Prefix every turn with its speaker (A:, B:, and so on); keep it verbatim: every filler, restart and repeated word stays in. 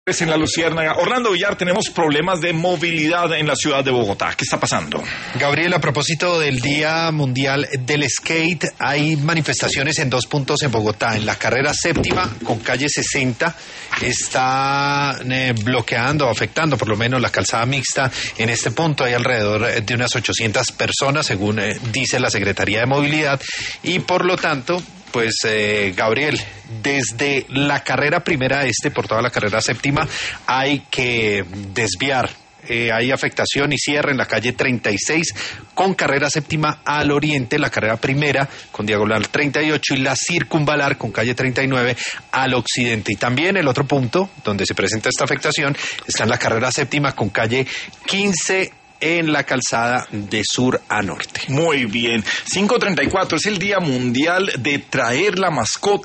A: En la Luciérnaga. Orlando Villar, tenemos problemas de movilidad en la ciudad de Bogotá. ¿Qué está pasando?
B: Gabriel, a propósito del Día Mundial del Skate, hay manifestaciones en dos puntos en Bogotá. En la carrera séptima, con calle sesenta, está eh, bloqueando, afectando por lo menos la calzada mixta. En este punto hay alrededor de unas ochocientas personas, según eh, dice la Secretaría de Movilidad, y por lo tanto... Pues, eh, Gabriel, desde la carrera primera este por toda la carrera séptima hay que desviar. Eh, hay afectación y cierre en la calle treinta y seis con carrera séptima al oriente, la carrera primera con diagonal treinta y ocho y la circunvalar con calle treinta y nueve al occidente. Y también el otro punto donde se presenta esta afectación está en la carrera séptima con calle quince en la calzada de sur a norte.
A: Muy bien. cinco treinta y cuatro es el Día Mundial de traer la mascota